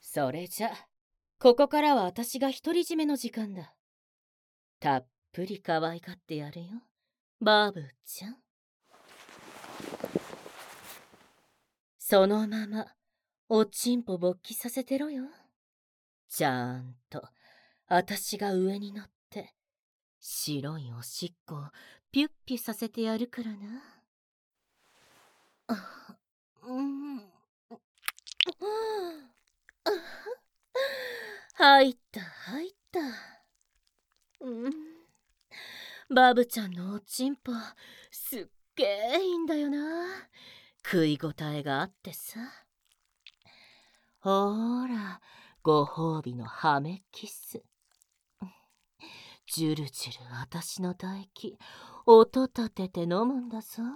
それじゃ、ここからは私が独り占めの時間だ。たっぷり可愛がってやるよ、バブちゃん。そのまま、おちんぽ勃起させてろよ。ちゃんと、私が上に乗って、白いおしっこをピュッピュさせてやるからな。入った入った。バブちゃんのおちんぽすっげえいいんだよな。食いごたえがあってさ。ほーら、ご褒美のハメキス。じゅるじゅる私の唾液音立てて飲むんだぞ。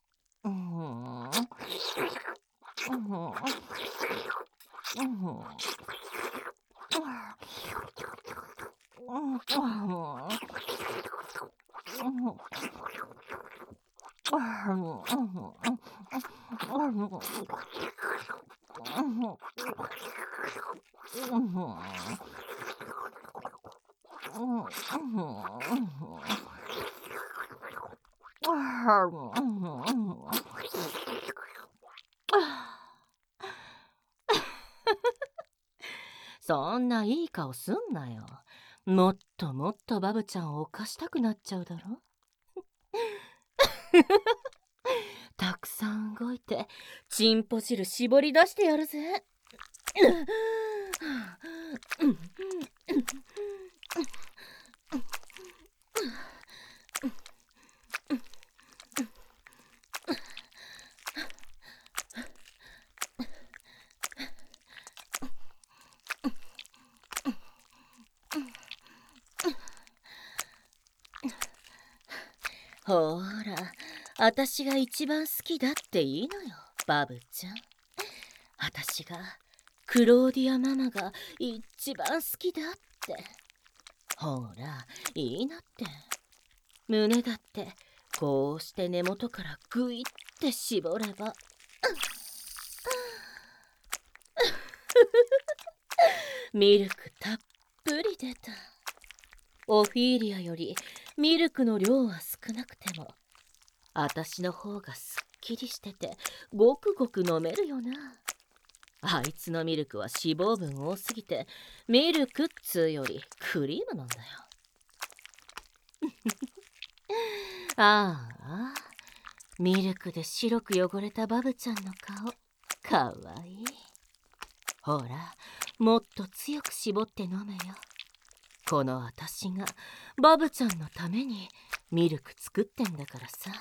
そんないい顔すんなよ。もっともっとバブちゃんを犯したくなっちゃうだろ。たくさん動いてチンポ汁絞り出してやるぜ。ほーら、私が一番好きだっていいのよ、バブちゃん。私が、クローディアママが一番好きだって。ほら、いいなって。胸だって、こうして根元からグイって絞れば。ミルクたっぷり出た。オフィーリアよりミルクの量は少なくても、私の方がすっきりしててごくごく飲めるよな。あいつのミルクは脂肪分多すぎて、ミルクっつうよりクリームなんだよ。ああ、ミルクで白く汚れたバブちゃんの顔、かわいい。ほら、もっと強く絞って飲めよ。この私がバブちゃんのためにミルク作ってんだからさ。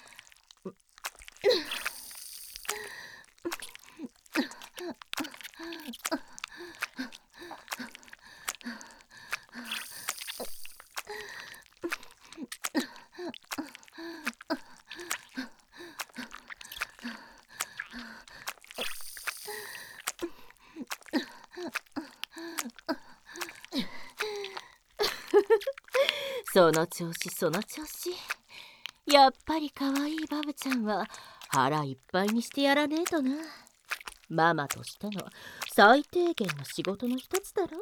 その調子その調子。やっぱり可愛いバブちゃんは腹いっぱいにしてやらねえとな。ママとしての最低限の仕事の一つだろ。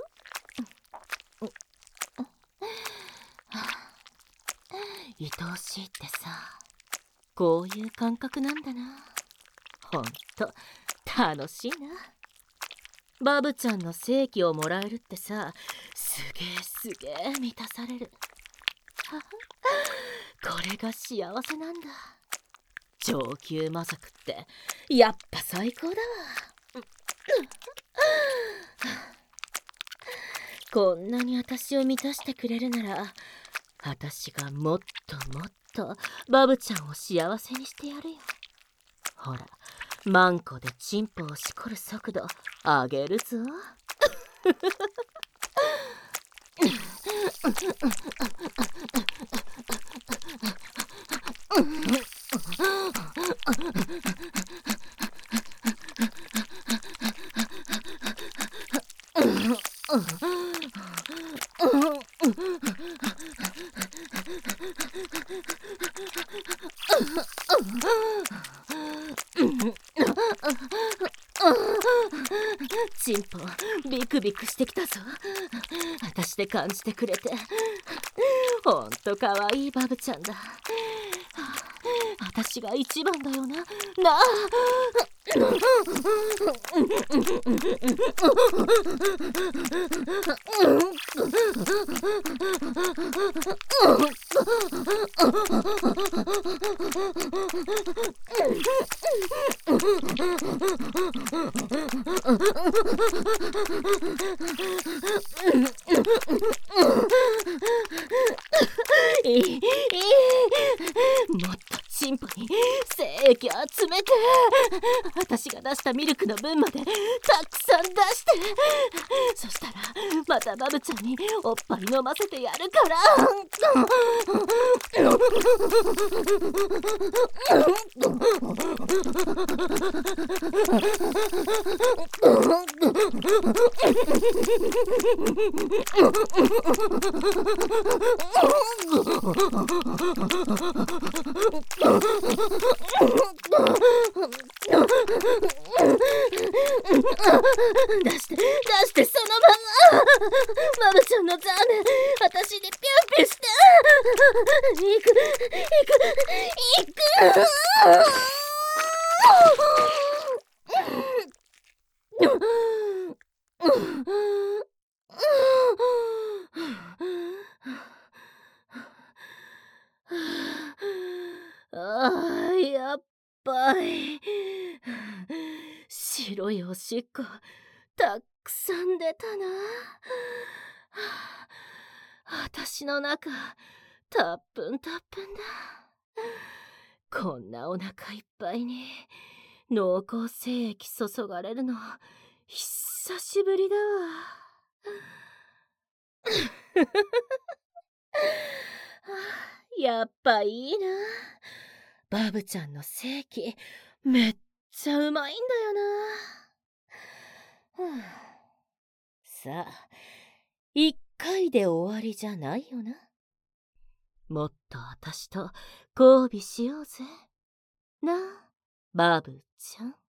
愛おしいってさ、こういう感覚なんだな。ほんと楽しいな。バブちゃんの正規をもらえるってさ、すげえすげえ満たされる。これが幸せなんだ。上級魔族ってやっぱ最高だわ。こんなに私を満たしてくれるなら、私がもっともっとバブちゃんを幸せにしてやるよ。ほら、マンコでチンポをしこる速度上げるぞ。 チンポビクビクしてきたぞ。私で感じてくれてほんとかわいいバブちゃんだ。私が一番だよな。もっとチンポに精液集めて、私が出したミルクの分までたくさん出して、そしたらまたバブちゃんにおっぱい飲ませてやるから。出してそのまま。バブちゃんのザーメン私にピュンピュンして。行く。やっぱり白いおしっこたくさん出たな。私の中たっぷんたっぷんだ。こんなお腹いっぱいに濃厚精液注がれるの久しぶりだわ。やっぱいいな。バブちゃんの精液めっちゃうまいんだよな。さあ、一回で終わりじゃないよな。もっと私と交尾しようぜ。なあ、バブちゃん。